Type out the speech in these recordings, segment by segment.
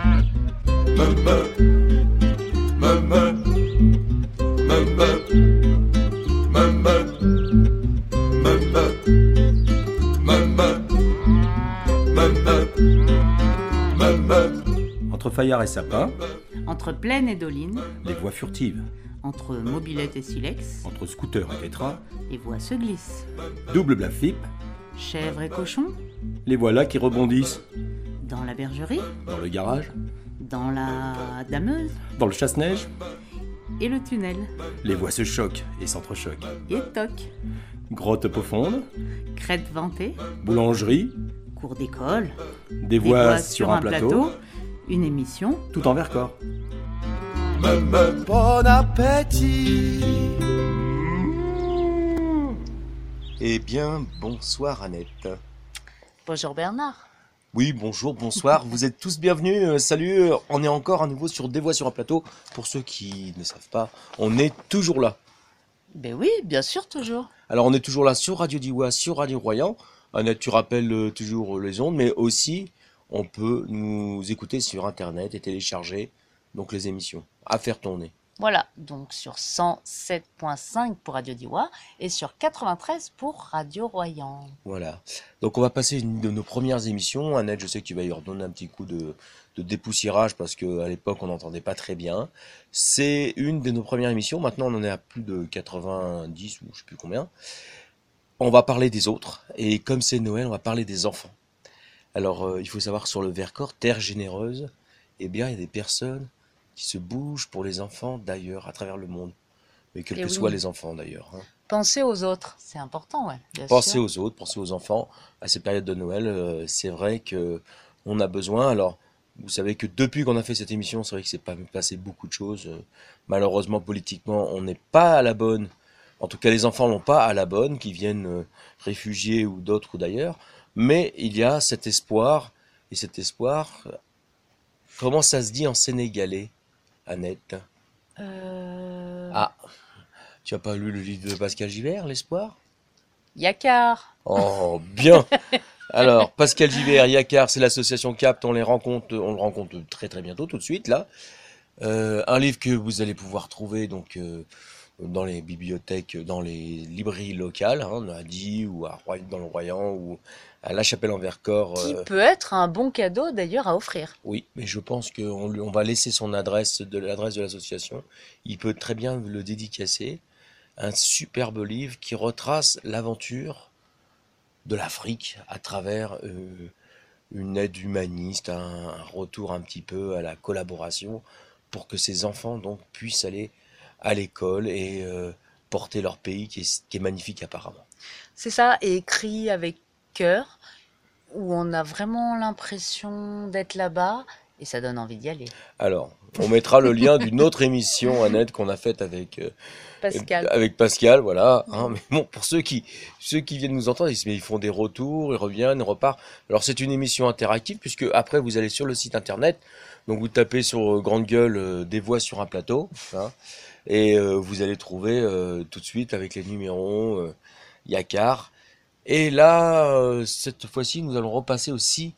Entre Fayard et Sapin, Entre Plaine et Doline, les voix furtives. entre Mobilette et Silex, Entre Scooter et Tétra, les voix se glissent. double blafip, Chèvre et cochon, les voilà qui rebondissent. dans la bergerie, Dans le garage, dans la dameuse dans le chasse-neige, et le tunnel. les voix se choquent et s'entrechoquent. Et toc, Grotte profonde, crête ventée, boulangerie, cours d'école, des des voix sur un plateau, une émission. tout en Vercors. Bon appétit. Eh bien, bonsoir Annette. Bonjour Bernard. Oui, bonjour, bonsoir, vous êtes tous bienvenus, salut, on est encore à nouveau sur Des Voix sur un plateau. Pour ceux qui ne savent pas, on est toujours là. Ben oui, bien sûr, toujours. Alors on est toujours là sur Radio Diwa, sur Radio Royan. Annette, tu rappelles toujours les ondes, mais aussi on peut nous écouter sur Internet et télécharger donc les émissions à faire tourner. Voilà, donc sur 107.5 pour Radio Diwa et sur 93 pour Radio Royan. Voilà. Donc on va passer une de nos premières émissions. Annette, je sais que tu vas y redonner un petit coup de dépoussiérage parce qu'à l'époque on n'entendait pas très bien. C'est une de nos premières émissions. Maintenant on en est à plus de 90 ou je sais plus combien. On va parler des autres. Et comme c'est Noël, on va parler des enfants. Alors il faut savoir sur le Vercors, terre généreuse, eh bien il y a des personnes qui se bougent pour les enfants d'ailleurs, à travers le monde. Mais quels Eh que oui. soient les enfants d'ailleurs, hein. Pensez aux autres, c'est important, ouais. Bien Pensez sûr. aux autres, pensez aux enfants. À cette période de Noël, c'est vrai que on a besoin. Alors, vous savez que depuis qu'on a fait cette émission, c'est vrai que c'est pas passé beaucoup de choses. Malheureusement, politiquement, on n'est pas à la bonne. En tout cas, les enfants n'ont pas à la bonne, qui viennent réfugiés ou d'autres ou d'ailleurs. Mais il y a cet espoir. Et cet espoir, comment ça se dit en sénégalais, Annette? Ah, tu as pas lu le livre de Pascal Givert, L'espoir? Yakar. Oh, bien. Alors, Pascal Givert, Yakar, c'est l'association CAPT, on le rencontre très très bientôt, tout de suite, là. Un livre que vous allez pouvoir trouver donc dans les bibliothèques, dans les librairies locales, hein, à Die ou dans le Royan ou à La Chapelle-en-Vercors. Qui peut être un bon cadeau d'ailleurs à offrir. Oui, mais je pense on va laisser son adresse, l'adresse de l'association. Il peut très bien le dédicacer. Un superbe livre qui retrace l'aventure de l'Afrique à travers une aide humaniste, un retour un petit peu à la collaboration pour que ces enfants donc puissent aller à l'école et porter leur pays qui est magnifique apparemment. C'est ça, et écrit avec cœur, où on a vraiment l'impression d'être là-bas, et ça donne envie d'y aller. Alors, on mettra le lien d'une autre émission, Annette, qu'on a faite avec Pascal, voilà. Hein, mais bon, pour ceux qui viennent nous entendre, ils font des retours, ils reviennent, ils repartent. Alors, c'est une émission interactive, puisque après, vous allez sur le site internet, donc vous tapez sur grande gueule Des Voix sur un plateau, hein, et vous allez trouver tout de suite avec les numéros Yakar. Et là, cette fois-ci, nous allons repasser aussi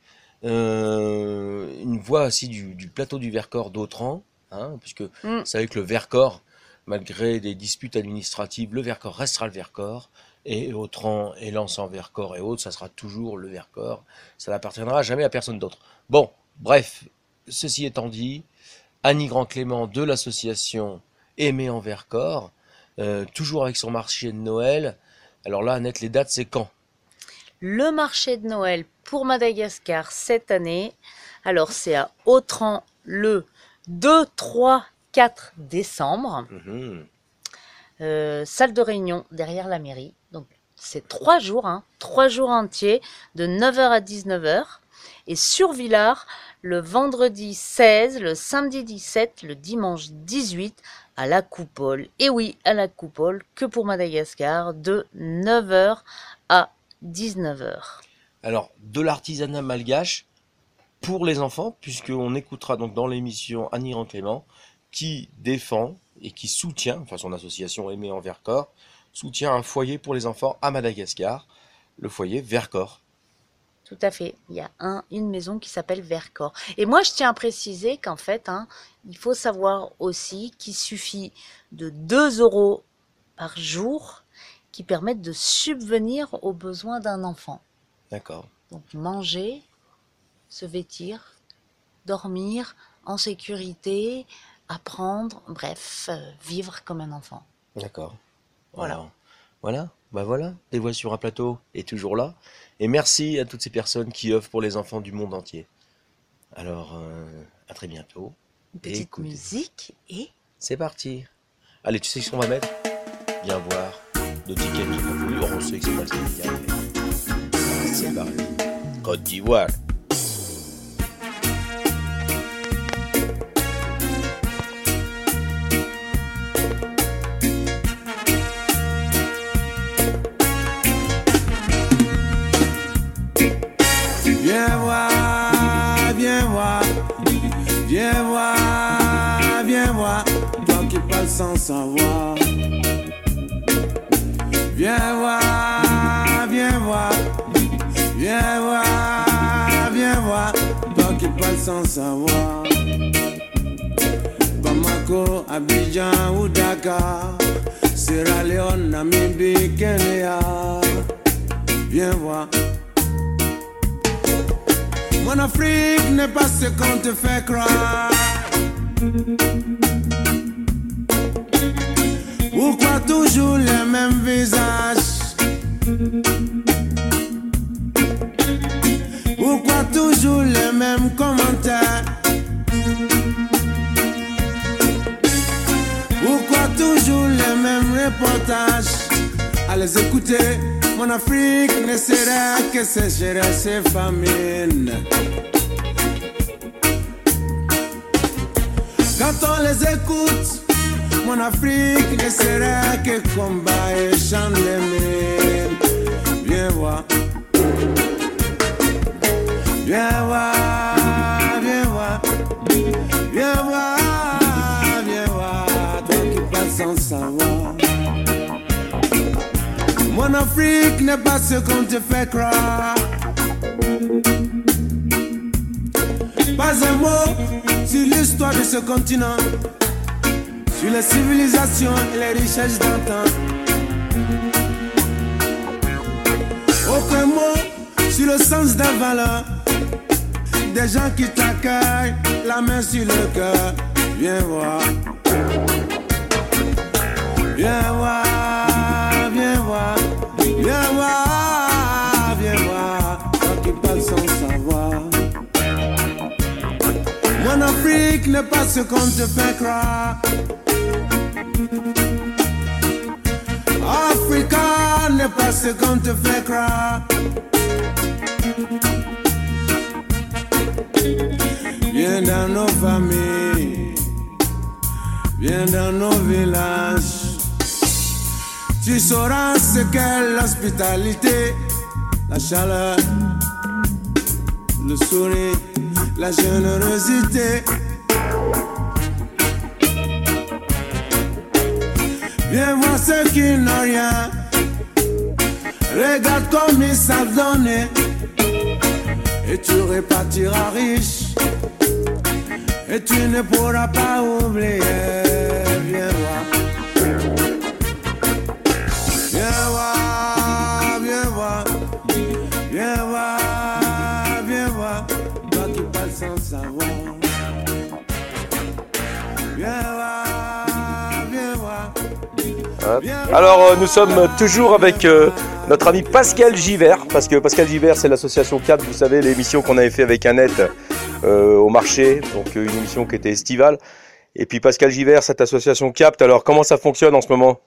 une voix aussi du plateau du Vercors d'Autran, hein, puisque vous savez que le Vercors, malgré des disputes administratives, le Vercors restera le Vercors, et Autran et Lens en Vercors et autres, ça sera toujours le Vercors, ça n'appartiendra jamais à personne d'autre. Bon, bref, ceci étant dit, Annie Grand-Clément de l'association Aimer en Vercors, toujours avec son marché de Noël. Alors là, Annette, les dates, c'est quand? Le marché de Noël pour Madagascar cette année, alors c'est à Autran le 2, 3, 4 décembre. Salle de réunion derrière la mairie. Donc c'est 3 jours, 3 jours entiers de 9h à 19h. Et sur Villars, le vendredi 16, le samedi 17, le dimanche 18 à la Coupole. Et oui, à la Coupole, que pour Madagascar, de 9h à 19h. Alors, de l'artisanat malgache pour les enfants, puisqu'on écoutera donc dans l'émission Annie Grand-Clément qui défend et qui soutient, enfin son association Aimer en Vercors, soutient un foyer pour les enfants à Madagascar, le foyer Vercors. Tout à fait. Il y a une maison qui s'appelle Vercors. Et moi, je tiens à préciser qu'en fait, il faut savoir aussi qu'il suffit de 2 euros par jour qui permettent de subvenir aux besoins d'un enfant. D'accord. Donc manger, se vêtir, dormir en sécurité, apprendre, bref, vivre comme un enfant. D'accord. Voilà. Alors, voilà. Bah voilà. Les Voix sur un plateau est toujours là. Et merci à toutes ces personnes qui œuvrent pour les enfants du monde entier. Alors, à très bientôt. Une petite Écoutez. musique et... C'est parti. Allez, tu sais ce qu'on va mettre? Viens voir nos petits Camille. Oui, on sait que c'est pas le Sénégal, mais c'est pareil. Côte d'Ivoire. Viens voir, viens voir, viens voir, viens voir, toi qui parles sans savoir. Viens voir, viens voir, viens voir, viens voir, toi qui parles sans savoir. Bamako, Abidjan ou Dakar, Sierra Leone, Namibie, Kenya. Viens voir. Mon Afrique n'est pas ce qu'on te fait croire. Pourquoi toujours les mêmes visages? Pourquoi toujours les mêmes commentaires? Pourquoi toujours les mêmes reportages? À les écouter, mon Afrique ne sera que sécheresse et famine. Quand on les écoute, mon Afrique ne sera que combat et chant de mine. Viens voir, viens voir, viens voir, viens voir, viens voir, toi qui parles sans savoir. Mon Afrique n'est pas ce qu'on te fait croire. Pas un mot sur l'histoire de ce continent, sur les civilisations et les richesses d'antan. Aucun mot sur le sens des valeurs, des gens qui t'accueillent, la main sur le cœur. Viens voir, viens voir, viens voir, viens voir, viens voir, toi qui parles sans savoir. Mon Afrique n'est pas ce qu'on te fait croire. Africa n'est pas ce qu'on te fait croire. Viens dans nos familles, viens dans nos villages. Tu sauras ce qu'est l'hospitalité, la chaleur, le sourire, la générosité. Viens voir ceux qui n'ont rien. Regarde comme ils savent donner. Et tu repartiras riche. Et tu ne pourras pas oublier. Viens voir. Viens voir, viens voir. Viens voir, viens voir. Toi qui parles sans savoir. Viens voir, viens voir. Alors nous sommes toujours avec notre ami Pascal Givert, parce que Pascal Givert c'est l'association CAPT, vous savez l'émission qu'on avait fait avec Annette au marché, donc une émission qui était estivale. Et puis Pascal Givert, cette association CAPT, alors comment ça fonctionne en ce moment?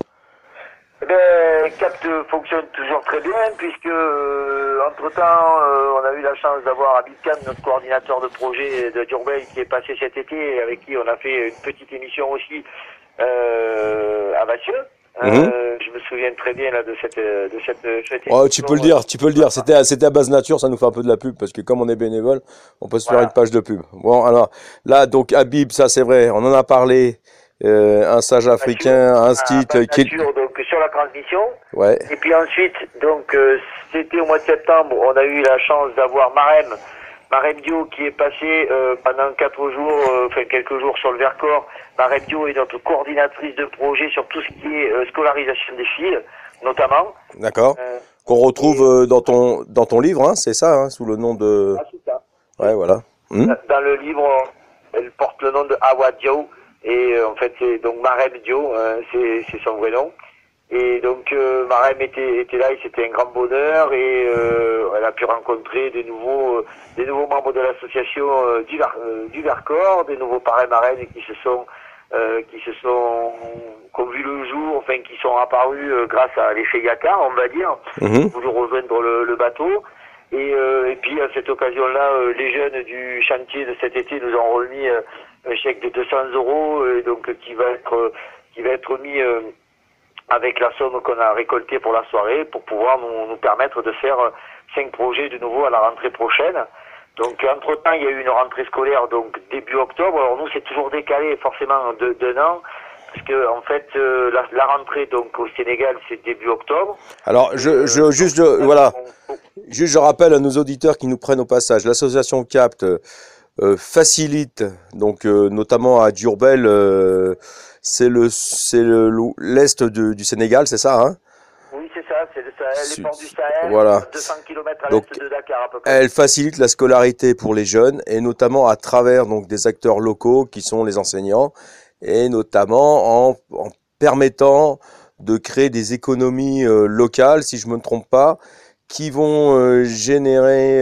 CAPT fonctionne toujours très bien puisque entre-temps on a eu la chance d'avoir Abid Khan, notre coordinateur de projet de Durbel, qui est passé cet été et avec qui on a fait une petite émission aussi à Vassieux. Je me souviens très bien là de cette Oh, tu peux le dire, c'était à base nature, ça nous fait un peu de la pub, parce que comme on est bénévole, on peut se faire une page de pub. Bon, alors, là, donc, Habib, ça c'est vrai, on en a parlé, un sage africain, un style, qui est... Donc, sur sur la transmission. Ouais. Et puis ensuite, donc, c'était au mois de septembre, on a eu la chance d'avoir Marem Dio qui est passé pendant 4 jours, quelques jours sur le Vercors. Marem Dio est notre coordinatrice de projet sur tout ce qui est scolarisation des filles, notamment. D'accord. Qu'on retrouve dans ton livre, hein, c'est ça, hein, sous le nom de... Ah, c'est ça. Ouais, voilà. Dans le livre, elle porte le nom de Awa Dio. Et en fait, c'est donc Marem Dio, c'est son vrai nom. Et donc Marem était là et c'était un grand bonheur et elle a pu rencontrer des nouveaux membres de l'association du Vercors, des nouveaux parrains marraines qui ont vu le jour, enfin qui sont apparus grâce à l'effet Yakar, on va dire, voulu rejoindre le bateau. Et puis à cette occasion-là, les jeunes du chantier de cet été nous ont remis un chèque de 200 €, donc qui va être mis avec la somme qu'on a récoltée pour la soirée, pour pouvoir nous permettre de faire 5 projets de nouveau à la rentrée prochaine. Donc entre-temps, il y a eu une rentrée scolaire donc début octobre. Alors nous, c'est toujours décalé forcément d'un an, parce que en fait, la rentrée donc au Sénégal, c'est début octobre. Alors, juste je rappelle à nos auditeurs qui nous prennent au passage, l'association CAPT facilite, donc notamment à Diourbel, c'est l'est du Sénégal, c'est ça, hein? Oui, c'est ça, c'est le Sahel, les ports du Sahel, voilà. 200 km à Donc, l'est de Dakar à peu près. elle facilite la scolarité pour les jeunes, et notamment à travers donc des acteurs locaux qui sont les enseignants, et notamment en permettant de créer des économies locales, si je me trompe pas, qui vont générer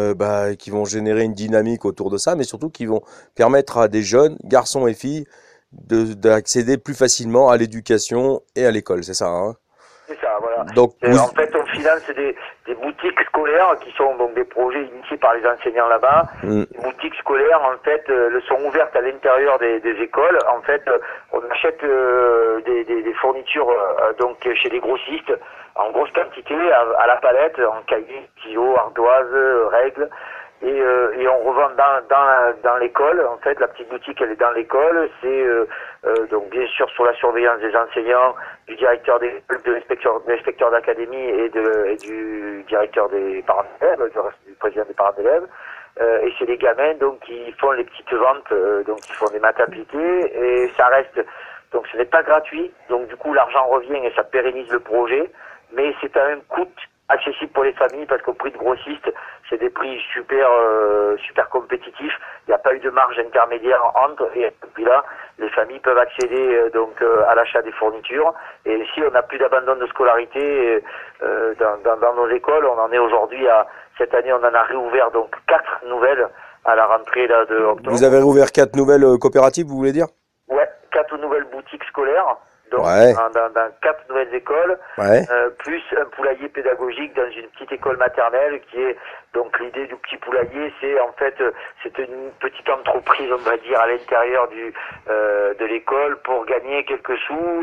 une dynamique autour de ça, mais surtout qui vont permettre à des jeunes, garçons et filles, d'accéder plus facilement à l'éducation et à l'école, c'est ça, hein? C'est ça, voilà. Donc, En fait, on finance des boutiques scolaires qui sont donc des projets initiés par les enseignants là-bas. Les boutiques scolaires, en fait, sont ouvertes à l'intérieur des écoles. En fait, on achète des fournitures donc chez des grossistes en grosse quantité, à la palette, en cahiers, stylos, ardoises, règles. Et on revend dans l'école. En fait, la petite boutique, elle est dans l'école. C'est donc bien sûr sous la surveillance des enseignants, du directeur d'école, de l'inspecteur d'académie et du directeur des parents d'élèves, du président des parents d'élèves. Et c'est les gamins donc qui font les petites ventes, donc qui font des maths appliquées. Et ça reste, donc ce n'est pas gratuit. Donc du coup, l'argent revient et ça pérennise le projet. Mais c'est à un coût accessible pour les familles parce qu'au prix de grossiste, c'est des prix super compétitifs. Il n'y a pas eu de marge intermédiaire entre, et puis là, les familles peuvent accéder donc à l'achat des fournitures. Et si on n'a plus d'abandon de scolarité dans nos écoles, on en est aujourd'hui cette année, on en a réouvert donc 4 nouvelles à la rentrée là de octobre. Vous avez réouvert 4 nouvelles coopératives, vous voulez dire? Ouais, 4 nouvelles boutiques scolaires. Donc, ouais. dans 4 nouvelles écoles, ouais. Plus un poulailler pédagogique dans une petite école maternelle qui est, donc l'idée du petit poulailler, c'est en fait, c'est une petite entreprise, on va dire, à l'intérieur de l'école pour gagner quelques sous,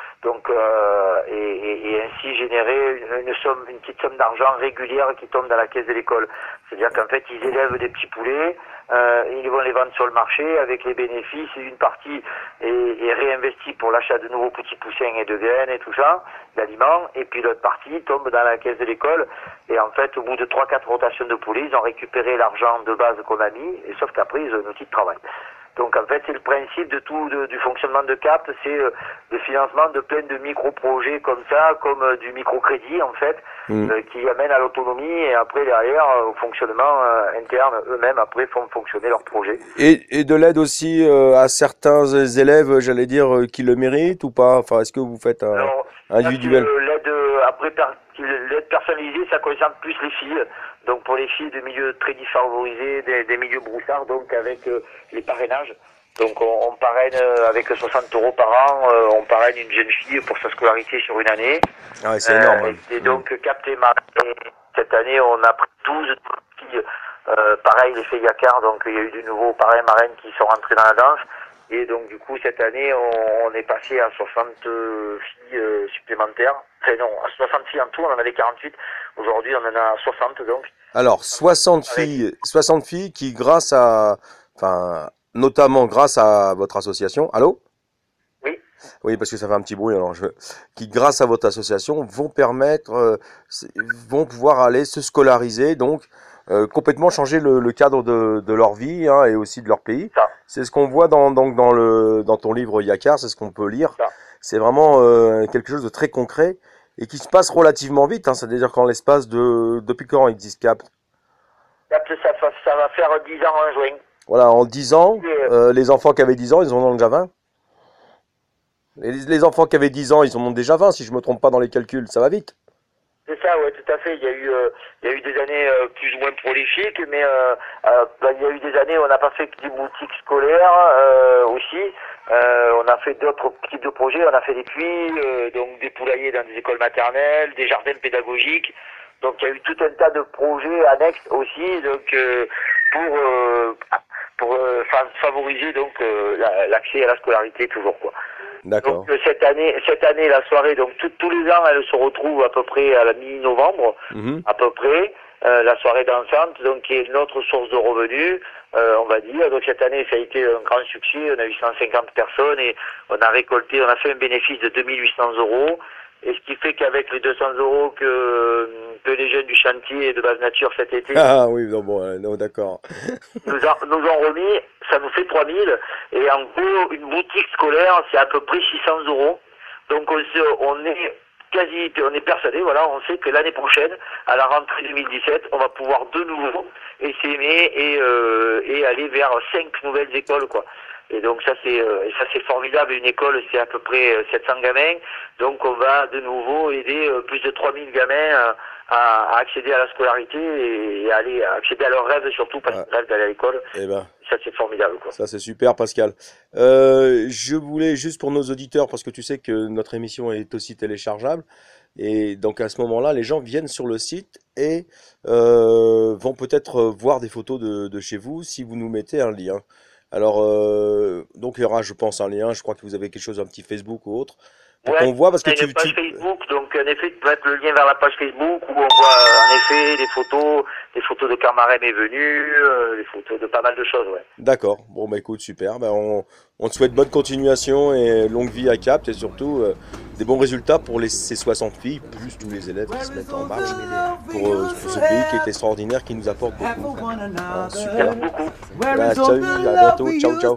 et ainsi générer une petite somme d'argent régulière qui tombe dans la caisse de l'école. C'est-à-dire qu'en fait, ils élèvent des petits poulets, ils vont les vendre sur le marché avec les bénéfices, et une partie est réinvestie pour l'achat de nouveaux petits poussins et de graines et tout ça, d'aliments, et puis l'autre partie tombe dans la caisse de l'école, et en fait, au bout de 3-4 rotations de poulets, ils ont récupéré l'argent de base qu'on a mis, et sauf qu'après, ils ont un outil de travail. Donc en fait, c'est le principe de tout du fonctionnement de CAPT, c'est le financement de plein de micro-projets comme ça, comme du microcrédit en fait, qui amènent à l'autonomie et après derrière au fonctionnement interne, eux-mêmes après font fonctionner leur projet. Et de l'aide aussi à certains élèves, j'allais dire, qui le méritent ou pas? Enfin, est-ce que vous faites individuel? L'aide personnalisée, ça concerne plus les filles. Donc pour les filles de milieux très défavorisés, des milieux broussards, donc avec les parrainages. Donc on parraine avec 60 € par an, on parraine une jeune fille pour sa scolarité sur une année. Ah ouais, c'est énorme. Et donc CAPT et marraine. Cette année, on a pris 12 filles. Pareil, l'effet Yakar, donc il y a eu de nouveaux parrains marraines qui sont rentrés dans la danse. Et donc du coup, cette année, on est passé à 60 filles supplémentaires. Enfin non, à 60 filles en tout, on en avait 48. Aujourd'hui, on en a 60 donc. Alors, 60 filles qui, notamment grâce à votre association, allô? Oui. Oui, parce que ça fait un petit bruit. Alors, qui, grâce à votre association, vont pouvoir aller se scolariser, donc complètement changer le cadre de leur vie hein, et aussi de leur pays. Ça. C'est ce qu'on voit dans ton livre Yakar, c'est ce qu'on peut lire. Ça. C'est vraiment quelque chose de très concret et qui se passe relativement vite. Hein, c'est-à-dire qu'en l'espace depuis quand existe CAP? Ça va faire 10 ans en juin. Voilà, en 10 ans, les enfants qui avaient 10 ans, ils en ont déjà 20. Les enfants qui avaient 10 ans, ils en ont déjà 20, si je me trompe pas dans les calculs. Ça va vite. C'est ça, ouais, tout à fait. Il y a eu des années plus ou moins prolifiques, mais il y a eu des années où on n'a pas fait que des boutiques scolaires aussi. On a fait d'autres types de projets. On a fait des puits, donc des poulaillers dans des écoles maternelles, des jardins pédagogiques. Donc il y a eu tout un tas de projets annexes aussi, donc pour favoriser donc l'accès à la scolarité toujours quoi. D'accord. Donc cette année la soirée, donc tous les ans elle se retrouve à peu près à la mi-novembre, à peu près la soirée dansante, donc qui est notre source de revenus, on va dire. Donc cette année ça a été un grand succès, on a eu 150 personnes et on a fait un bénéfice de 2800 €. Et ce qui fait qu'avec les 200 € que les jeunes du chantier de Base Nature cet été Ah oui, non, d'accord. nous ont remis, ça nous fait 3000. Et en gros, une boutique scolaire, c'est à peu près 600 €. Donc on est persuadé, voilà, on sait que l'année prochaine, à la rentrée 2017, on va pouvoir de nouveau essaimer et aller vers 5 nouvelles écoles, quoi. Et donc ça c'est formidable. Une école c'est à peu près 700 gamins, donc on va de nouveau aider plus de 3000 gamins à accéder à la scolarité et à accéder à leurs rêves, surtout parce qu'ils rêvent d'aller à l'école. Eh ben, ça c'est formidable quoi. Ça c'est super Pascal. Je voulais juste pour nos auditeurs, parce que tu sais que notre émission est aussi téléchargeable, et donc à ce moment-là les gens viennent sur le site et vont peut-être voir des photos de chez vous si vous nous mettez un lien. Alors, donc il y aura, je pense, un lien. Je crois que vous avez quelque chose, un petit Facebook ou autre, pour qu'on voit, parce que on a une page Facebook, donc en effet, tu peux mettre le lien vers la page Facebook où on voit en effet des photos de Carmarem est venu, des photos de pas mal de choses, ouais. D'accord. Bon, bah écoute, super. Ben, on te souhaite bonne continuation et longue vie à CAP, et surtout des bons résultats pour ces 60 filles, plus tous les élèves qui se mettent en marche pour ce pays qui est extraordinaire, qui nous apporte beaucoup. Ah, super. Bah, salut, à bientôt. Ciao, ciao.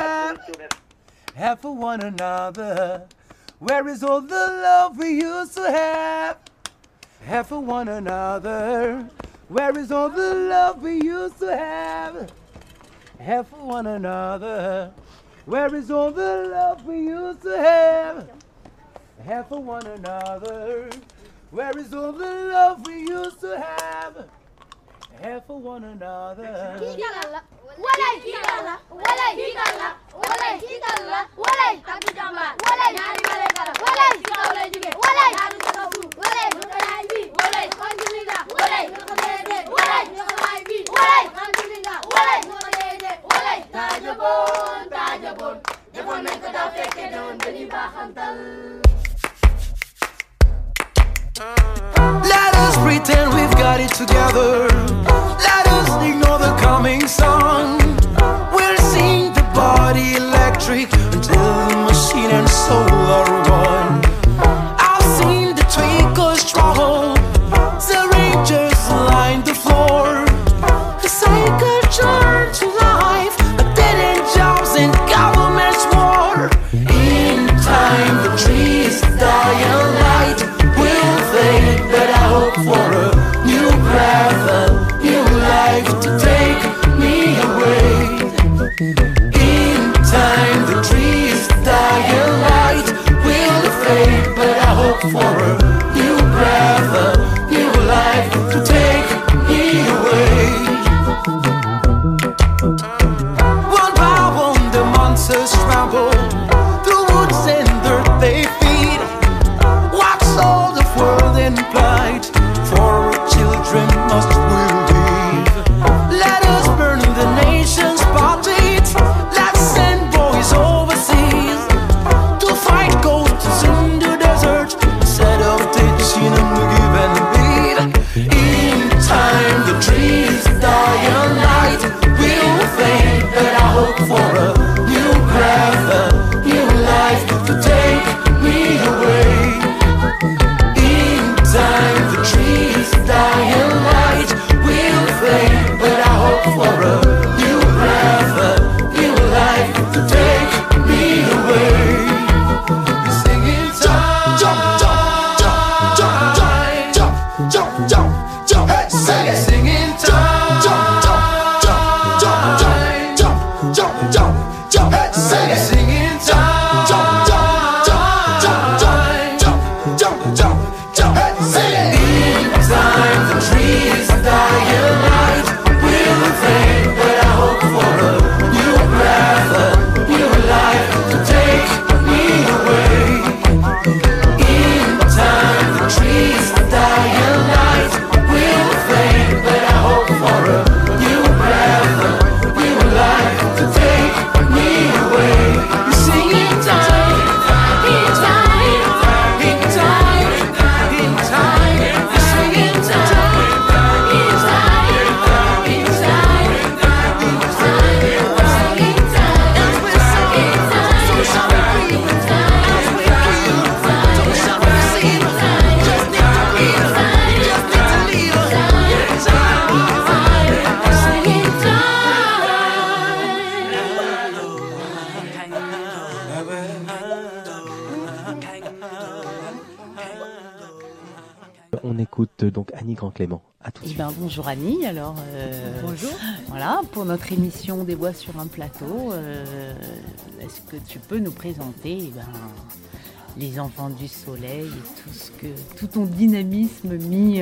Have for one another. Where is all the love we used to have? Have for one another. Where is all the love we used to have? Have for one another. Where is all the love we used to have? Have for one another. Where is all the love we used to have? Have for one another. Walay higala, walay higala, walay higala, walay tabu jamba, walay nari walay kala, walay higala jige, walay haru jagabu, walay mutaybi, walay kandilinga, walay mutayde, walay mutaybi, walay kandilinga, walay mutayde, walay tajabon, jabon men ko da fekke don beni baxantal. Let us pretend we've got it together. Let us ignore the coming sun. We'll sing the body electric until the machine and soul are one. I've seen the twinkle struggle, the rangers line the floor. The cycle turn to life, a dead end jobs and government's war. In time the trees die and light will fade, but I hope for a new breath, a new life to take me On écoute donc Annie Grand-Clément. À tout de suite. Bonjour Annie, alors Bonjour. voilà, pour notre émission Des voix sur un plateau, est-ce que tu peux nous présenter les enfants du soleil et tout ton dynamisme mis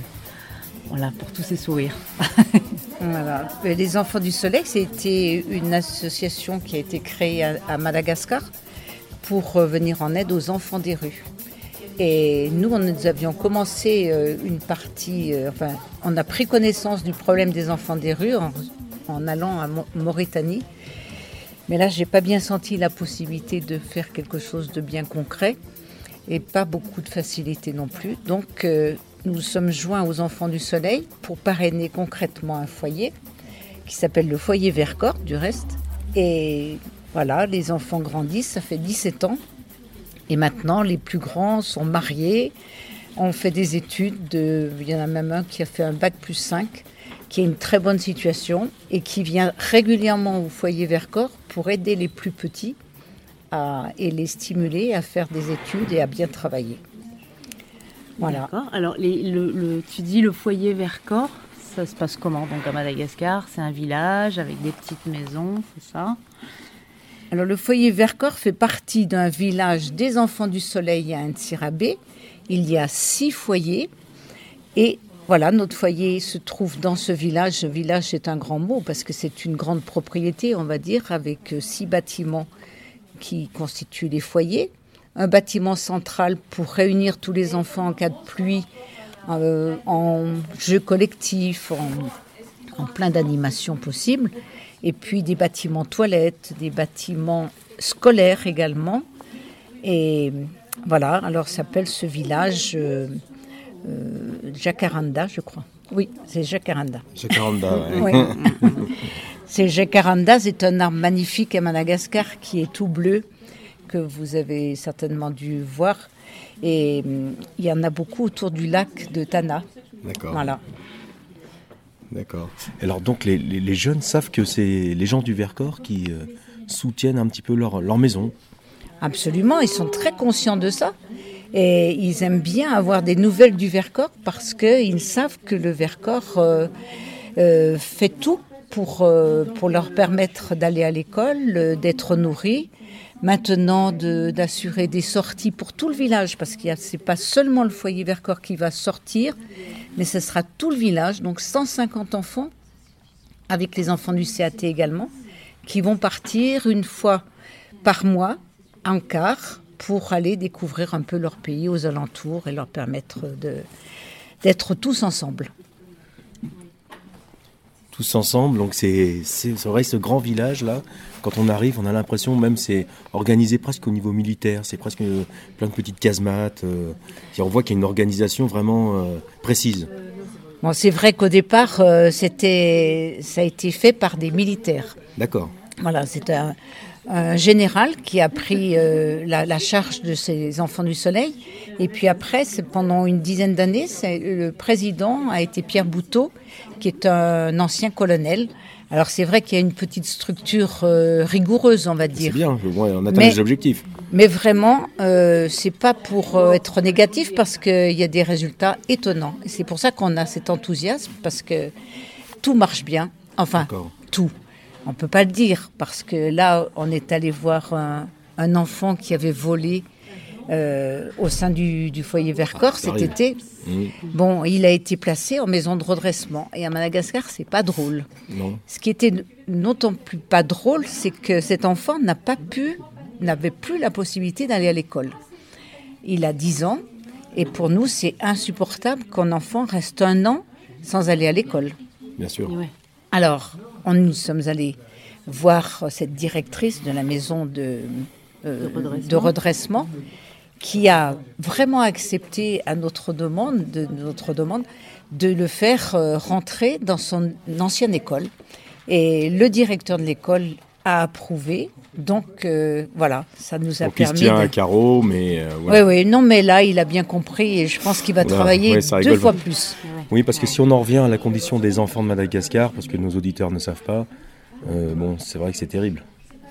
pour tous ces sourires. Voilà. Les Enfants du Soleil, c'était une association qui a été créée à Madagascar pour venir en aide aux enfants des rues. Et nous avions commencé une partie, on a pris connaissance du problème des enfants des rues en allant à Mauritanie. Mais là, j'ai pas bien senti la possibilité de faire quelque chose de bien concret et pas beaucoup de facilité non plus. Donc, nous sommes joints aux Enfants du Soleil pour parrainer concrètement un foyer qui s'appelle le foyer Vercors, du reste. Et voilà, les enfants grandissent, ça fait 17 ans. Et maintenant, les plus grands sont mariés, ont fait des études. Il y en a même un qui a fait un bac plus 5, qui a une très bonne situation et qui vient régulièrement au foyer Vercors pour aider les plus petits et les stimuler à faire des études et à bien travailler. Voilà. D'accord. Alors, tu dis le foyer Vercors, ça se passe comment? Donc à Madagascar, c'est un village avec des petites maisons, c'est ça? Alors le foyer Vercors fait partie d'un village des Enfants du Soleil à Ntsirabé. Il y a 6 foyers et voilà, notre foyer se trouve dans ce village. Ce village, c'est un grand mot parce que c'est une grande propriété, on va dire, avec 6 bâtiments qui constituent les foyers. Un bâtiment central pour réunir tous les enfants en cas de pluie, en jeux collectifs, en plein d'animations possibles. Et puis des bâtiments toilettes, des bâtiments scolaires également. Et voilà, alors s'appelle ce village Jacaranda, je crois. Oui, c'est Jacaranda. Jacaranda, oui. C'est Jacaranda, c'est un arbre magnifique à Madagascar qui est tout bleu, que vous avez certainement dû voir. Et il y en a beaucoup autour du lac de Tana. D'accord. Voilà. D'accord. Alors donc les jeunes savent que c'est les gens du Vercors qui soutiennent un petit peu leur maison. Absolument, ils sont très conscients de ça. Et ils aiment bien avoir des nouvelles du Vercors parce qu'ils savent que le Vercors fait tout pour leur permettre d'aller à l'école, d'être nourris. Maintenant, d'assurer des sorties pour tout le village, parce que ce n'est pas seulement le foyer Vercors qui va sortir, mais ce sera tout le village, donc 150 enfants, avec les enfants du CAT également, qui vont partir une fois par mois, en car, pour aller découvrir un peu leur pays aux alentours et leur permettre d'être tous ensemble. Tous ensemble, donc c'est vrai, ce grand village-là, quand on arrive, on a l'impression même c'est organisé presque au niveau militaire, c'est presque plein de petites casemates, on voit qu'il y a une organisation vraiment précise. Bon, c'est vrai qu'au départ, ça a été fait par des militaires. D'accord. Voilà, c'est un général qui a pris la charge de ces Enfants du Soleil. Et puis après, pendant une dizaine d'années, le président a été Pierre Bouteau, qui est un ancien colonel. Alors c'est vrai qu'il y a une petite structure rigoureuse, on va dire. C'est bien, on atteint les objectifs. Mais vraiment, c'est pas pour être négatif, parce qu'il y a des résultats étonnants. Et c'est pour ça qu'on a cet enthousiasme, parce que tout marche bien. Enfin, D'accord. Tout. On ne peut pas le dire, parce que là, on est allé voir un enfant qui avait volé au sein du foyer Vercors cet été. Mmh. Bon, il a été placé en maison de redressement. Et à Madagascar, c'est pas drôle. Non. Ce qui était d'autant plus pas drôle, c'est que cet enfant n'avait plus la possibilité d'aller à l'école. Il a 10 ans, et pour nous, c'est insupportable qu'un enfant reste 1 an sans aller à l'école. Bien sûr. Ouais. Alors, nous sommes allés voir cette directrice de la maison de redressement qui a vraiment accepté à notre demande de le faire rentrer dans son ancienne école. Et le directeur de l'école a approuvé. Donc voilà, ça nous a permis. Il se tient à carreau, mais voilà. Oui, non, mais là, il a bien compris et je pense qu'il va travailler 2 fois plus. Oui, parce que si on en revient à la condition des enfants de Madagascar, parce que nos auditeurs ne savent pas, c'est vrai que c'est terrible.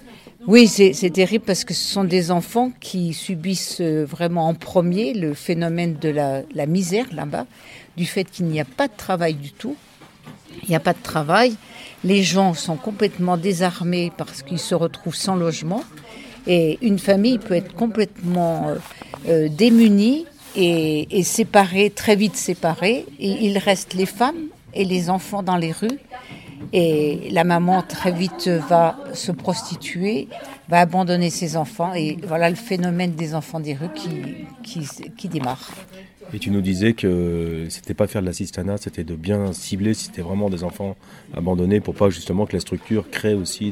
Oui, c'est terrible parce que ce sont des enfants qui subissent vraiment en premier le phénomène de la misère là-bas, du fait qu'il n'y a pas de travail du tout. Il n'y a pas de travail. Les gens sont complètement désarmés parce qu'ils se retrouvent sans logement. Et une famille peut être complètement démunie et séparée, très vite séparée. Et il reste les femmes et les enfants dans les rues. Et la maman très vite va se prostituer, va abandonner ses enfants. Et voilà le phénomène des enfants des rues qui démarre. Et tu nous disais que c'était pas faire de l'assistanat, c'était de bien cibler si c'était vraiment des enfants abandonnés pour pas justement que la structure crée aussi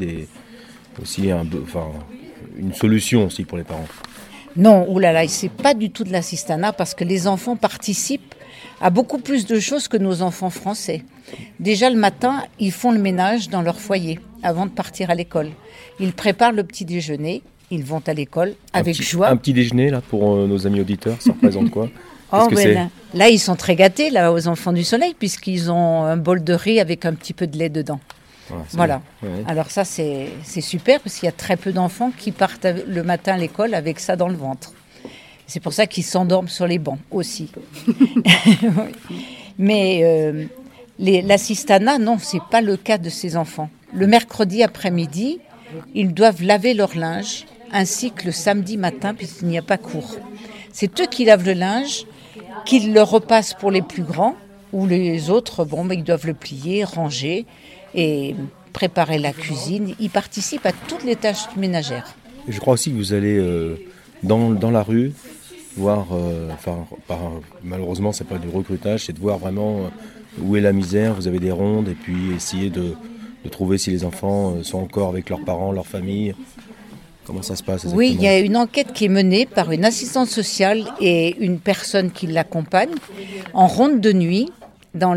une solution aussi pour les parents. Non, oulala, c'est pas du tout de l'assistanat parce que les enfants participent à beaucoup plus de choses que nos enfants français. Déjà le matin, ils font le ménage dans leur foyer avant de partir à l'école. Ils préparent le petit déjeuner, ils vont à l'école avec joie. Un petit déjeuner là pour nos amis auditeurs, ça représente quoi? Là, ils sont très gâtés là, aux enfants du soleil puisqu'ils ont un bol de riz avec un petit peu de lait dedans. Voilà. Ouais. Alors ça, c'est super parce qu'il y a très peu d'enfants qui partent le matin à l'école avec ça dans le ventre. C'est pour ça qu'ils s'endorment sur les bancs aussi. Mais l'assistanat, non, c'est pas le cas de ces enfants. Le mercredi après-midi, ils doivent laver leur linge, ainsi que le samedi matin, puisqu'il n'y a pas cours. C'est eux qui lavent le linge, qu'ils le repassent pour les plus grands, ou les autres, ils doivent le plier, ranger et préparer la cuisine. Ils participent à toutes les tâches ménagères. Et je crois aussi que vous allez dans la rue voir, malheureusement c'est pas du recrutage, c'est de voir vraiment où est la misère. Vous avez des rondes et puis essayer de trouver si les enfants sont encore avec leurs parents, leur famille. Comment ça se passe exactement? Oui, il y a une enquête qui est menée par une assistante sociale et une personne qui l'accompagne en ronde de nuit dans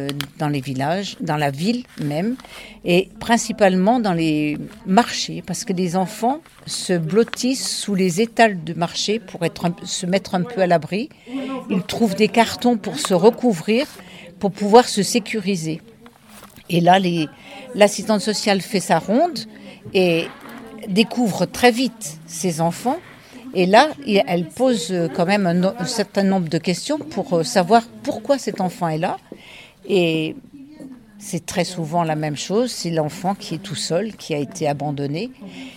les villages, dans la ville même, et principalement dans les marchés, parce que les enfants se blottissent sous les étals de marché pour se mettre un peu à l'abri. Ils trouvent des cartons pour se recouvrir, pour pouvoir se sécuriser. Et là, l'assistante sociale fait sa ronde et découvre très vite ces enfants. Et là, elle pose quand même un certain nombre de questions pour savoir pourquoi cet enfant est là. Et c'est très souvent la même chose, c'est l'enfant qui est tout seul, qui a été abandonné.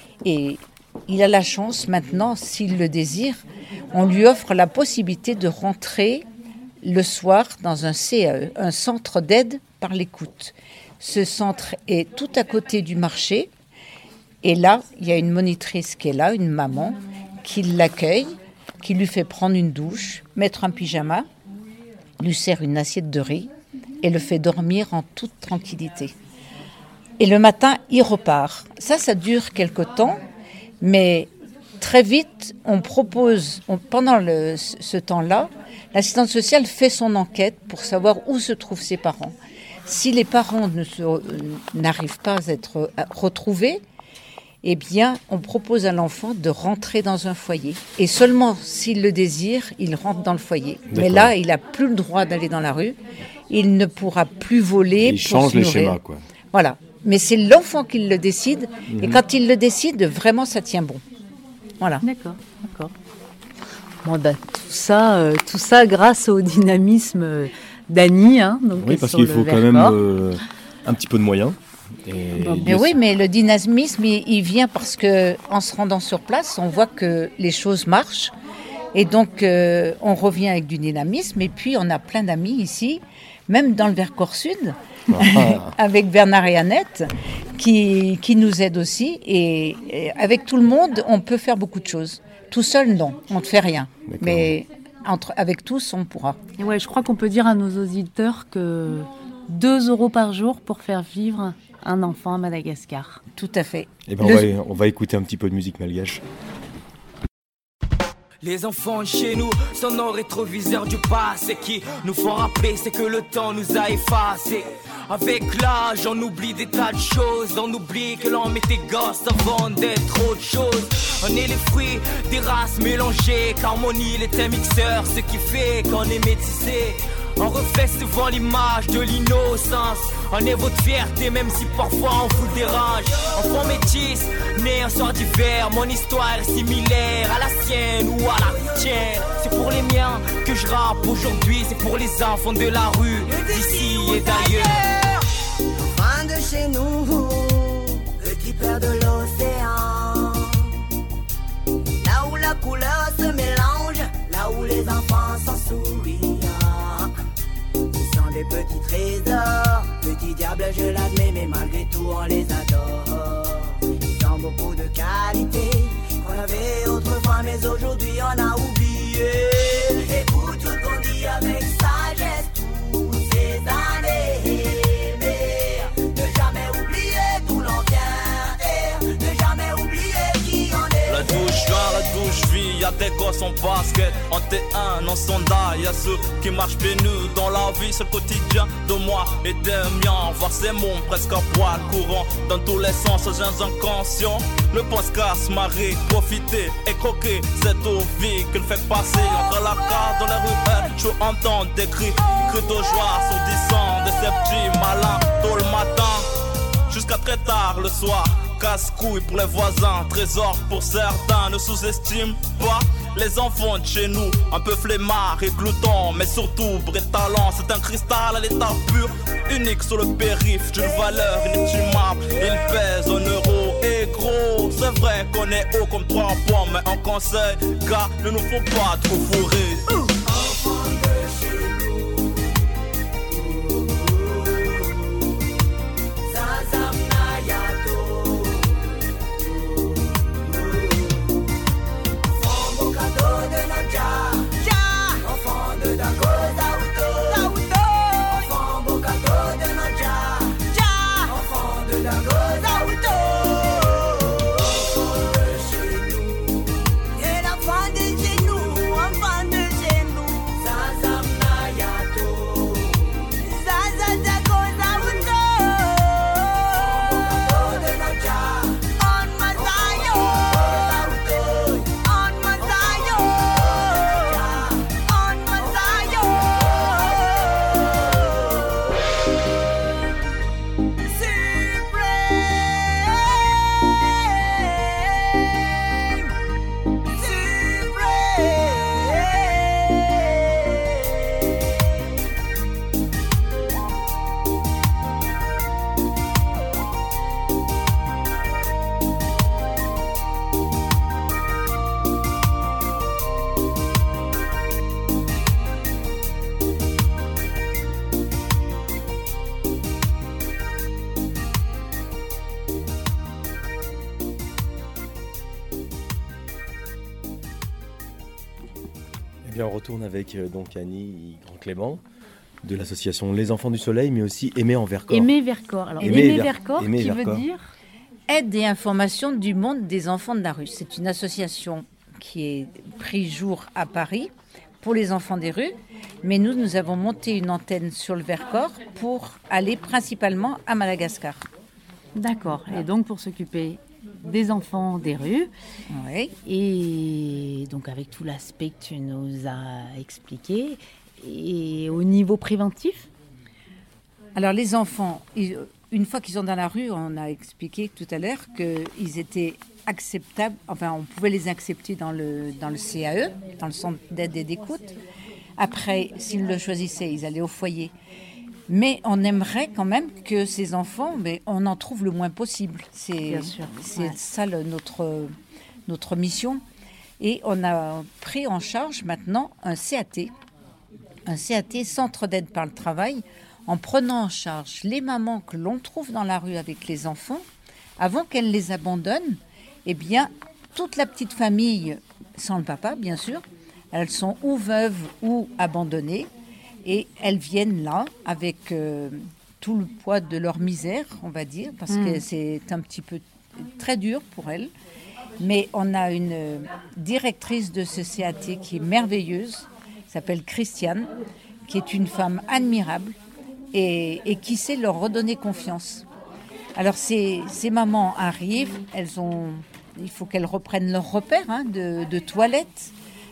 Et il a la chance maintenant, s'il le désire, on lui offre la possibilité de rentrer le soir dans un CAE, un centre d'aide par l'écoute. Ce centre est tout à côté du marché. Et là, il y a une monitrice qui est là, une maman, qui l'accueille, qui lui fait prendre une douche, mettre un pyjama, lui sert une assiette de riz et le fait dormir en toute tranquillité. Et le matin, il repart. Ça dure quelque temps, mais très vite, on propose, pendant ce temps-là, l'assistante sociale fait son enquête pour savoir où se trouvent ses parents. Si les parents n'arrivent pas à être retrouvés, eh bien, on propose à l'enfant de rentrer dans un foyer. Et seulement s'il le désire, il rentre dans le foyer. D'accord. Mais là, il n'a plus le droit d'aller dans la rue. Il ne pourra plus voler. Il change les schémas, quoi. Voilà. Mais c'est l'enfant qui le décide. Et quand il le décide, vraiment, ça tient bon. Voilà. D'accord. Bon, tout ça grâce au dynamisme d'Annie. Oui, parce qu'il faut quand même un petit peu de moyens. Mais le dynamisme, il vient parce qu'en se rendant sur place, on voit que les choses marchent. Et donc, on revient avec du dynamisme. Et puis, on a plein d'amis ici, même dans le Vercors Sud, avec Bernard et Annette, qui nous aident aussi. Et avec tout le monde, on peut faire beaucoup de choses. Tout seul, non, on ne fait rien. D'accord. Mais avec tous, on pourra. Et ouais, je crois qu'on peut dire à nos auditeurs que 2 € par jour pour faire vivre un enfant à Madagascar. Tout à fait. Et ben on va écouter un petit peu de musique malgache. Les enfants chez nous sont nos rétroviseurs du passé qui nous font rappeler c'est que le temps nous a effacés. Avec l'âge on oublie des tas de choses, on oublie que l'on était gosse avant d'être autre chose. On est les fruits des races mélangées, qu'harmonie est un mixeur, ce qui fait qu'on est métissé. On refait souvent l'image de l'innocence. On est votre fierté même si parfois on vous dérange. Enfant métis, né un soir d'hiver. Mon histoire est similaire à la sienne ou à la tienne. C'est pour les miens que je rappe aujourd'hui. C'est pour les enfants de la rue, d'ici et d'ailleurs. Enfants de chez nous, petit père de l'océan. Là où la couleur se mélange, là où les enfants sont souriants. Ce sont des petits trésors, petits diables je l'admets, mais malgré tout on les adore. Ils ont beaucoup de qualités qu'on avait autrefois, mais aujourd'hui on a oublié. Écoute tout qu'on dit avec sagesse toutes ces années. Mais ne jamais oublier d'où l'on vient et ne jamais oublier qui on est. La douche vient, la douche vie, y'a des gosses en basket, en T1, en sondage, y'a ceux qui marchent pieds nus dans la vie, c'est le quotidien de moi et des miens. Voir ces mondes presque à poil courant dans tous les sens, aux gens inconscients. Le pense-casse, marrer, profiter et croquer cette vie qu'il fait passer entre la carte dans les rues. Je entends des cris de joie sourdissants, des petits malins tôt le matin jusqu'à très tard le soir. Casse-couille pour les voisins, trésor pour certains. Ne sous-estime pas les enfants de chez nous, un peu flemmards et gloutons, mais surtout talent. C'est un cristal à l'état pur, unique sur le périph', d'une valeur inestimable. Il pèse en euros et gros. C'est vrai qu'on est haut comme 3 pommes, mais en conseil, gars, ne nous faut pas trop fourrer. Enfants de chez nous, Zazam Nayato. Enfants beau cadeau de Nadja, enfants de Dakoda Auto. Enfants beau cadeau de Nadja, enfants de Dakoda Auto. Enfants de chez nous, et l'enfant de chez nous, enfant de chez nous. Zazam Nayato, Zaza Dakoda Auto. Enfants beau cadeau de Nadja, on Mazayo, on Mazayo, on Mazayo. Eh bien, on retourne avec donc Annie Grand Clément de l'association Les Enfants du Soleil, mais aussi Aimer en Vercors. Aimer Vercors. Alors, Aimer Aimer Ver- Vercors, Aimer qui veut Vercors. dire Aide et information du monde des enfants de la rue. C'est une association qui est pris jour à Paris pour les enfants des rues. Mais nous avons monté une antenne sur le Vercors pour aller principalement à Madagascar. D'accord. Et donc pour s'occuper des enfants des rues. Oui. Et donc avec tout l'aspect que tu nous as expliqué. Et au niveau préventif? Alors les enfants, une fois qu'ils sont dans la rue, on a expliqué tout à l'heure qu'ils étaient acceptables, enfin on pouvait les accepter dans le CAE, dans le centre d'aide et d'écoute. Après, s'ils le choisissaient, ils allaient au foyer. Mais on aimerait quand même que ces enfants, on en trouve le moins possible. Bien sûr, C'est ouais. ça notre mission. Et on a pris en charge maintenant un CAT, Centre d'aide par le travail, en prenant en charge les mamans que l'on trouve dans la rue avec les enfants, avant qu'elles les abandonnent. Eh bien, toute la petite famille, sans le papa bien sûr, elles sont ou veuves ou abandonnées, et elles viennent là avec tout le poids de leur misère, on va dire, parce que c'est un petit peu très dur pour elles. Mais on a une directrice de ce CAT qui est merveilleuse, qui s'appelle Christiane, qui est une femme admirable et qui sait leur redonner confiance. Alors ces mamans arrivent, il faut qu'elles reprennent leur repère de toilette.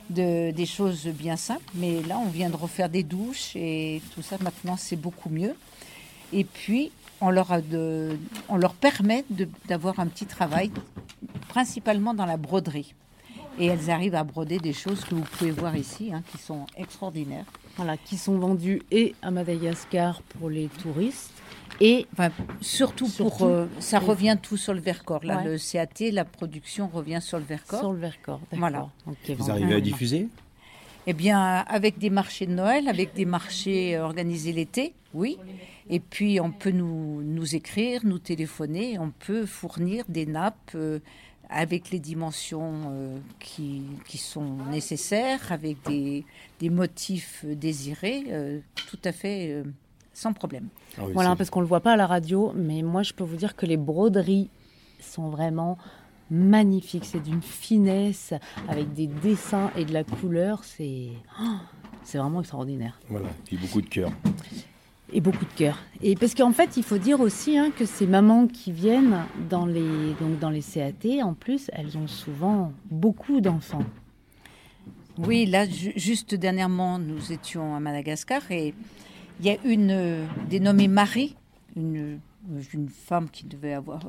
des choses bien simples. Mais là, on vient de refaire des douches et tout ça. Maintenant, c'est beaucoup mieux. Et puis, on leur permet d'avoir un petit travail, principalement dans la broderie. Et elles arrivent à broder des choses que vous pouvez voir ici, qui sont extraordinaires. Voilà, qui sont vendues et à Madagascar pour les touristes. Et surtout ça revient tout sur le Vercors. Là, le CAT, la production revient sur le Vercors. Sur le Vercors, d'accord. Voilà. Okay, vous arrivez à diffuser ? Eh bien, avec des marchés de Noël, avec des marchés organisés l'été, oui. Et puis, on peut nous écrire, nous téléphoner. On peut fournir des nappes avec les dimensions qui sont nécessaires, avec des motifs désirés, tout à fait sans problème. Ah oui, voilà, parce qu'on ne le voit pas à la radio, mais moi, je peux vous dire que les broderies sont vraiment magnifiques. C'est d'une finesse, avec des dessins et de la couleur. C'est vraiment extraordinaire. Voilà, puis beaucoup de cœur. Et beaucoup de cœur. Et parce qu'en fait, il faut dire aussi que ces mamans qui viennent dans les CAT, en plus, elles ont souvent beaucoup d'enfants. Oui, là, juste dernièrement, nous étions à Madagascar et il y a une dénommée Marie, une femme qui devait avoir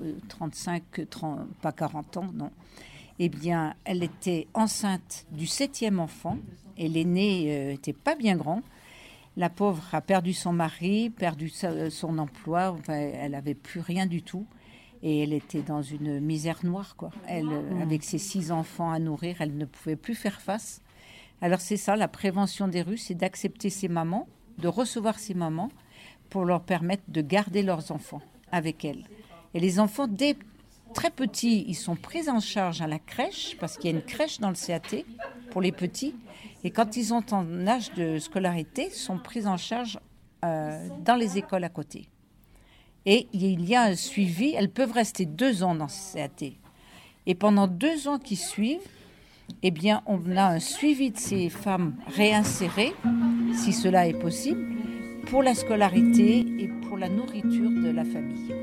pas 40 ans, non. Eh bien, elle était enceinte du 7e enfant et l'aîné n'était pas bien grand. La pauvre a perdu son mari, perdu son emploi, elle n'avait plus rien du tout. Et elle était dans une misère noire, quoi. Avec ses 6 enfants à nourrir, elle ne pouvait plus faire face. Alors c'est ça, la prévention des rues, c'est d'accepter ces mamans, de recevoir ces mamans pour leur permettre de garder leurs enfants avec elles. Et les enfants, dès très petits, ils sont pris en charge à la crèche, parce qu'il y a une crèche dans le CAT pour les petits. Et quand ils ont en âge de scolarité, ils sont pris en charge dans les écoles à côté. Et il y a un suivi. Elles peuvent rester 2 ans dans ce CAT. Et pendant 2 ans qui suivent, eh bien, on a un suivi de ces femmes réinsérées, si cela est possible, pour la scolarité et pour la nourriture de la famille.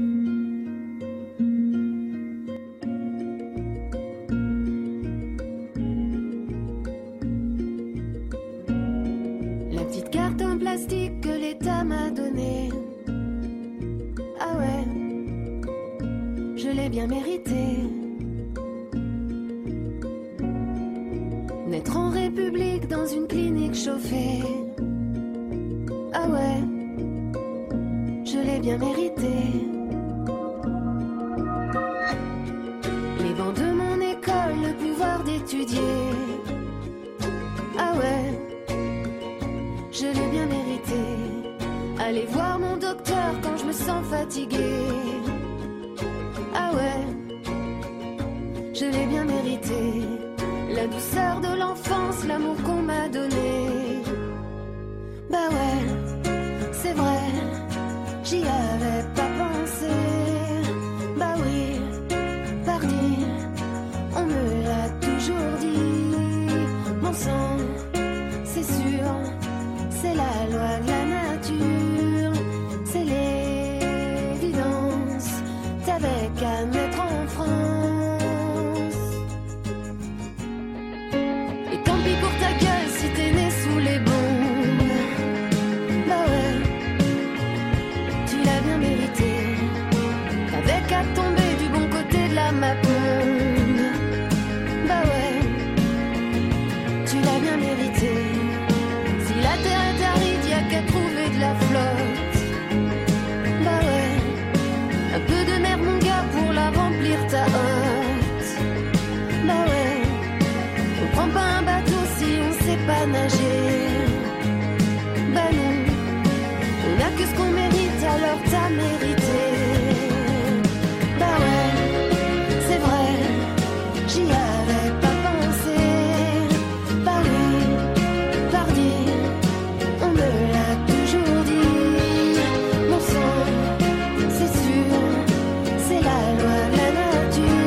La petite carte en plastique que l'État m'a donnée. Ah ouais, je l'ai bien mérité. Naître en République dans une clinique chauffée. Ah ouais, je l'ai bien mérité. Les bancs de mon école, le pouvoir d'étudier. Ah ouais, je l'ai bien mérité. Aller voir mon docteur quand je me sens fatiguée. Ah ouais, je l'ai bien mérité. La douceur de l'enfance, l'amour qu'on m'a donné. Bah ouais, c'est vrai, j'y avais pas pensé. Bah oui, pardi, on me l'a toujours dit. Mon sang, c'est sûr, c'est la loi de la nature. C'est l'évidence, t'avais qu'à mettre en France. Et tant pis pour ta gueule si t'es né sous les bombes. Bah ouais, tu l'as bien mérité. T'avais qu'à tomber du bon côté de la map monde. Bah ouais, tu l'as bien mérité. Si la terre est aride, y'a qu'à trouver de la flotte. Bah ouais, un peu de mer mon gars pour la remplir ta hotte. Bah ouais, on prend pas un bateau si on sait pas nager. Bah non, on a que ce qu'on mérite, alors t'as mérité. Bah ouais, c'est vrai, j'y avais pas pensé. Bah oui, pardi, on me l'a toujours dit. Mon sang, c'est sûr, c'est la loi de la nature.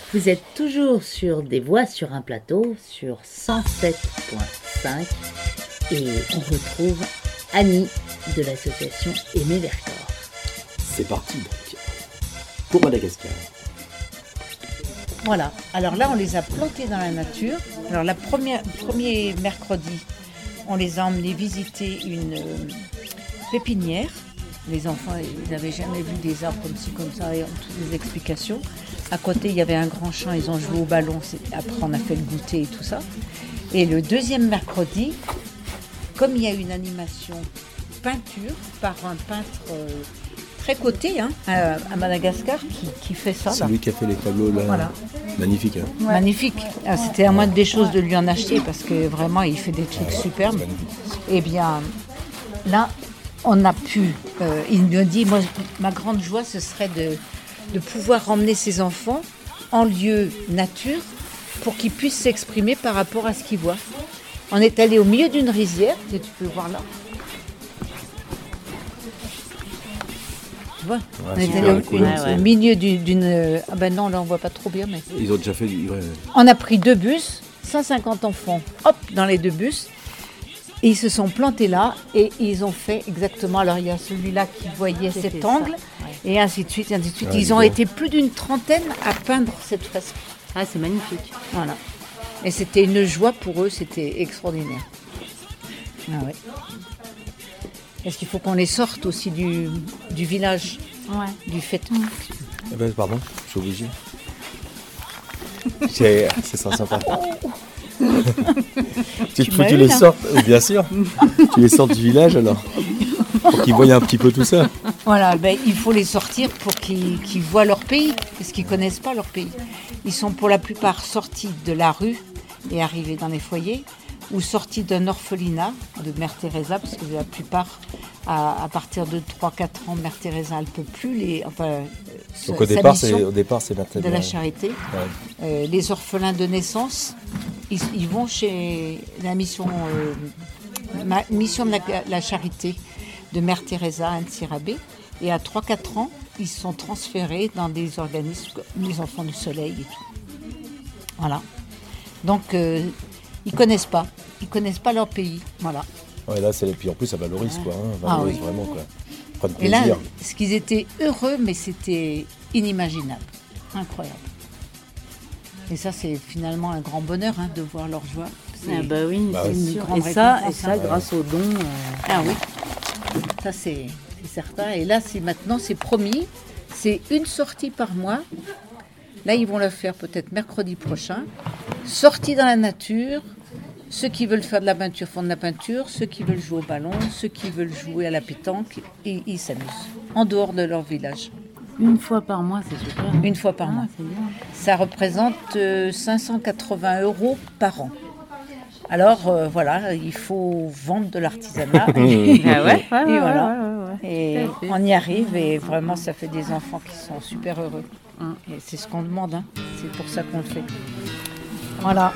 Vous êtes toujours sur Des Voix sur un plateau, sur 107.5, et on retrouve Annie de l'association Aimer Vercors. C'est parti donc, pour Madagascar. Voilà, alors là on les a plantés dans la nature. Alors premier mercredi, on les a emmenés visiter une pépinière. Les enfants, ils n'avaient jamais vu des arbres comme ci, comme ça, et toutes les explications. À côté, il y avait un grand champ, ils ont joué au ballon. Après, on a fait le goûter et tout ça. Et le deuxième mercredi, comme il y a une animation peinture par un peintre très coté à Madagascar qui fait ça. C'est lui qui a fait les tableaux là. Voilà. Magnifique. Ouais. Magnifique. Ah, c'était la moindre des choses de lui en acheter parce que vraiment, il fait des trucs superbes. Eh bien, là, on a pu. Il me dit, moi, ma grande joie, ce serait de pouvoir emmener ses enfants en lieu nature pour qu'ils puissent s'exprimer par rapport à ce qu'ils voient. On est allé au milieu d'une rizière, que tu peux voir là. Tu vois, on est allé au milieu d'une... Ah ben non, là on voit pas trop bien, mais... Ils ont déjà fait... Ouais. On a pris 2 bus, 150 enfants, hop, dans les 2 bus. Et ils se sont plantés là et ils ont fait exactement. Alors il y a celui-là qui voyait cet angle et ainsi de suite, et ainsi de suite. Ils ont été plus d'une trentaine à peindre cette fresque. Ah, c'est magnifique. Voilà. Et c'était une joie pour eux, c'était extraordinaire. Ah ouais. Est-ce qu'il faut qu'on les sorte aussi du village, du fait. Eh ben, pardon, je suis obligé. C'est ça, sympa. tu les sortes, bien sûr. Tu les sortes du village alors, pour qu'ils voient un petit peu tout ça. Voilà, ben, il faut les sortir pour qu'ils voient leur pays, parce qu'ils ne connaissent pas leur pays. Ils sont pour la plupart sortis de la rue et arrivés dans les foyers, ou sortis d'un orphelinat de Mère Teresa, parce que la plupart, à partir de 3-4 ans, Mère Teresa, elle ne peut plus donc au départ, c'est Mère Teresa. De la charité. Ouais. Les orphelins de naissance, ils vont chez la mission de la charité de Mère Teresa à Ntsirabé, et à 3-4 ans, ils sont transférés dans des organismes comme les Enfants du Soleil et tout. Voilà. Donc, ils connaissent pas leur pays. Voilà. Ouais, là, puis en plus, ça valorise, quoi. Valorise vraiment, quoi. Prendre et plaisir. là, ce qu'ils étaient heureux, mais c'était inimaginable. Incroyable. Et ça, c'est finalement un grand bonheur de voir leur joie. Ah bah oui, c'est une sûr. grande récompense, et ça grâce aux dons. Ah oui, ça c'est certain. Et là, maintenant, c'est promis. C'est une sortie par mois. Là, ils vont le faire peut-être mercredi prochain. Sortie dans la nature. Ceux qui veulent faire de la peinture font de la peinture. Ceux qui veulent jouer au ballon, ceux qui veulent jouer à la pétanque, et ils s'amusent. En dehors de leur village. Une fois par mois, c'est super. Une fois par mois. C'est bien. Ça représente 580 € par an. Alors, voilà, il faut vendre de l'artisanat. Et voilà. Et on y arrive et vraiment, ça fait des enfants qui sont super heureux. Et c'est ce qu'on demande, c'est pour ça qu'on le fait. Voilà.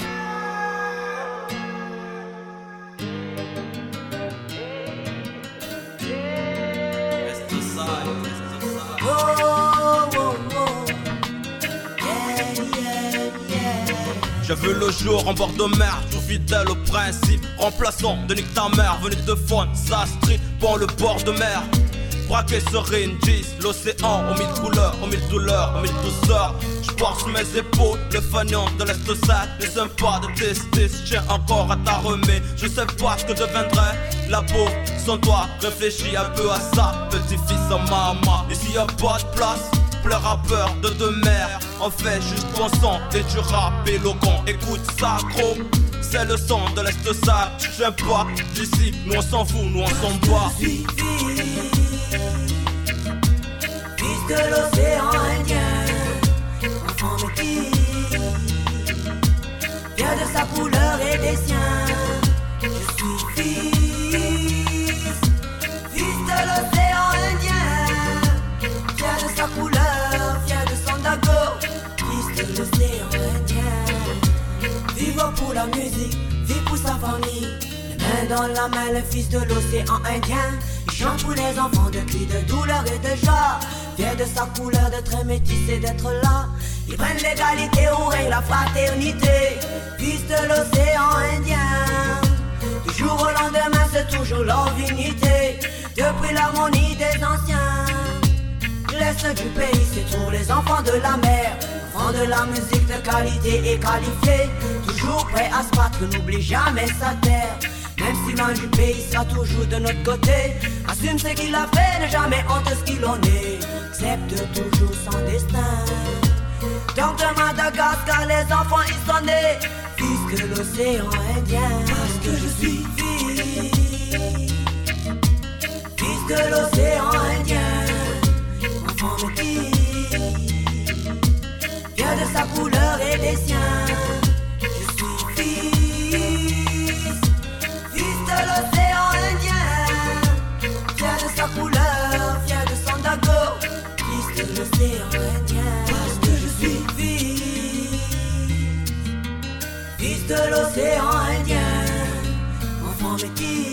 J'ai vu le jour en bord de mer, toujours fidèle au principe. Remplaçant de nique ta mère, venu de Faune, sa street, bon le bord de mer. Braqué sur Ringis, l'océan aux 1000 couleurs, aux 1000 douleurs, aux 1000 douceurs. J'porte sur mes épaules le fanion de l'Est-Sac. Les sympas de testis, j'ai encore à t'arremer. Je sais pas ce que deviendrait la peau sans toi. Réfléchis un peu à ça, petit-fils à maman. Ici y'a pas de place, pleure à peur de deux mères. On fait juste bon sang et du rap éloquent. Écoute ça gros, c'est le son de l'Est-Sac. J'aime pas d'ici, nous on s'en fout, nous on s'en bat. Fils de l'océan Indien, enfant métis, fier de sa couleur et des siens. Je suis fils de l'océan Indien, fier de sa couleur, fier de son dago. Fils de l'océan Indien, vivant pour la musique, vivre pour sa famille. Les mains dans la main, le fils de l'océan Indien. Il chante pour les enfants de cris de douleur et de joie. fier de sa couleur, d'être métissé, d'être là. Ils prennent l'égalité, on règne la fraternité. Fils de l'océan Indien, du jour au lendemain c'est toujours leur dignité. Depuis l'harmonie des anciens, l'est du pays c'est toujours les enfants de la mer. Enfants de la musique de qualité et qualifiés, toujours prêts à se battre, n'oublie jamais sa terre. Même si loin du pays sera toujours de notre côté. Assume ce qu'il a fait, ne jamais honte ce qu'il en est. Accepte toujours son destin. Donc de Madagascar, les enfants ils sont nés. Fils de l'océan Indien, parce que je suis fils de l'océan Indien. Enfant métis, fier de sa couleur et des siens. Je suis fils de l'océan Indien. Fier de sa couleur, fier de son dago. Fils de l'océan Indien, parce que je suis fils de l'océan Indien. Enfant métis,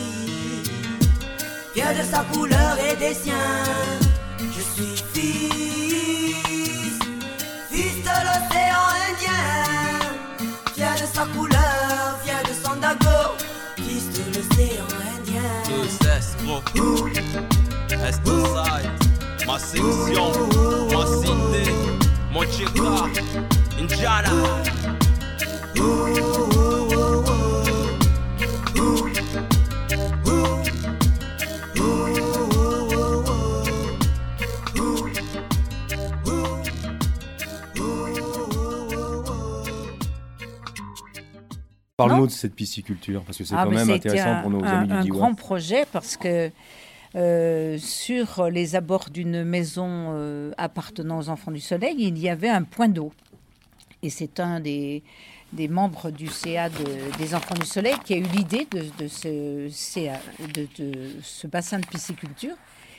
fier de sa couleur et des siens. Je suis fils de l'océan Indien. Fier de sa couleur, fier de son dago. Fils de l'océan Indien. Esposide, ma section, ma cité, mon chica, Indiana. Parle-nous de cette pisciculture, parce que c'est quand même intéressant pour nos amis du Diois. Un grand projet, parce que sur les abords d'une maison appartenant aux Enfants du Soleil, il y avait un point d'eau. Et c'est un des membres du CA des Enfants du Soleil qui a eu l'idée de ce bassin de pisciculture.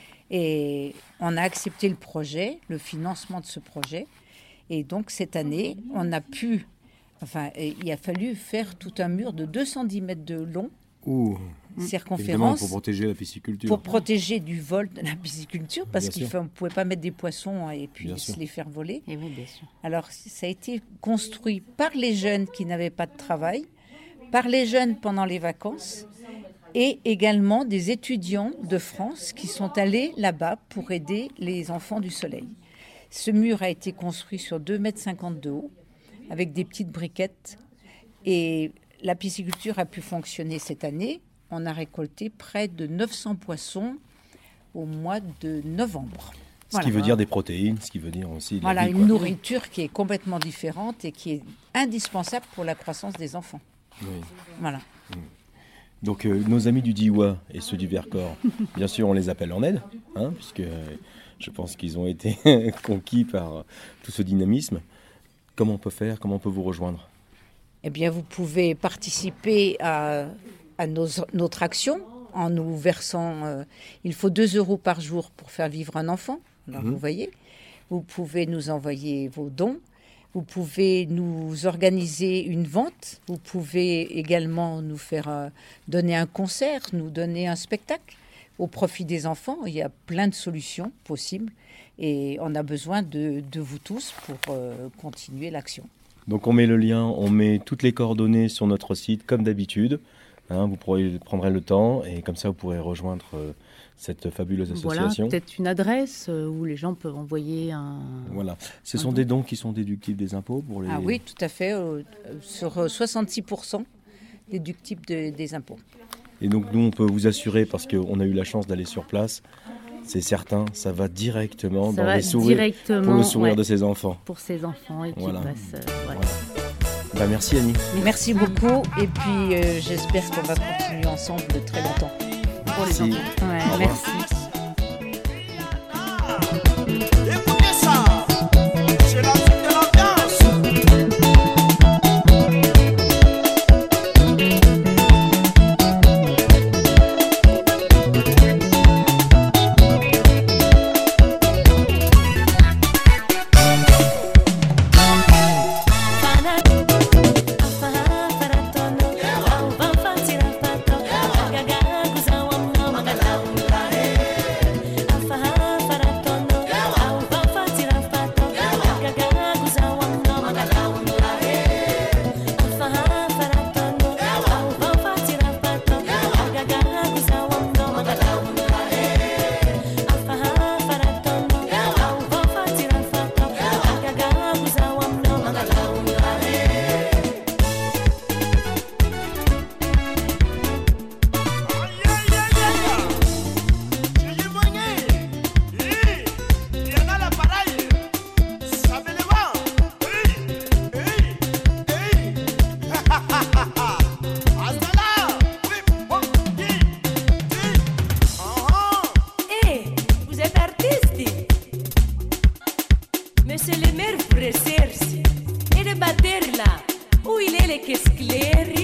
Et on a accepté le projet, le financement de ce projet. Et donc cette année, on a pu... Enfin, il a fallu faire tout un mur de 210 mètres de long, circonférence, pour protéger la pisciculture. Pour protéger du vol de la pisciculture, parce qu'on ne pouvait pas mettre des poissons et puis les faire voler. Et oui, bien sûr. Alors, ça a été construit par les jeunes qui n'avaient pas de travail, par les jeunes pendant les vacances, et également des étudiants de France qui sont allés là-bas pour aider les Enfants du Soleil. Ce mur a été construit sur 2,50 mètres de haut, avec des petites briquettes. Et la pisciculture a pu fonctionner cette année. On a récolté près de 900 poissons au mois de novembre. Ce qui veut dire des protéines, ce qui veut dire aussi... Une nourriture qui est complètement différente et qui est indispensable pour la croissance des enfants. Oui. Voilà. Donc nos amis du Diois et ceux du Vercors, bien sûr on les appelle en aide, puisque je pense qu'ils ont été conquis par tout ce dynamisme. Comment on peut faire? Comment on peut vous rejoindre? Eh bien, vous pouvez participer à notre action en nous versant... il faut 2 € par jour pour faire vivre un enfant. Alors, vous voyez, vous pouvez nous envoyer vos dons. Vous pouvez nous organiser une vente. Vous pouvez également nous faire donner un concert, nous donner un spectacle au profit des enfants. Il y a plein de solutions possibles. Et on a besoin de vous tous pour continuer l'action. Donc on met le lien, on met toutes les coordonnées sur notre site comme d'habitude. Vous prendrez le temps et comme ça vous pourrez rejoindre cette fabuleuse association. Voilà, peut-être une adresse où les gens peuvent envoyer un... Voilà, ce sont des dons qui sont déductibles des impôts pour les... Ah oui, tout à fait, sur 66% déductibles des impôts. Et donc nous on peut vous assurer, parce qu'on a eu la chance d'aller sur place, c'est certain, ça va directement dans les sourires, pour le sourire de ces enfants. Pour ces enfants et qui passent... Merci Annie. Merci beaucoup et puis j'espère qu'on va continuer ensemble de très longtemps. Pour les enfants. Merci. Écoutez ça, c'est la suite de l'ambiance. Hey! agradecerse e de baterla. O ilele que esclere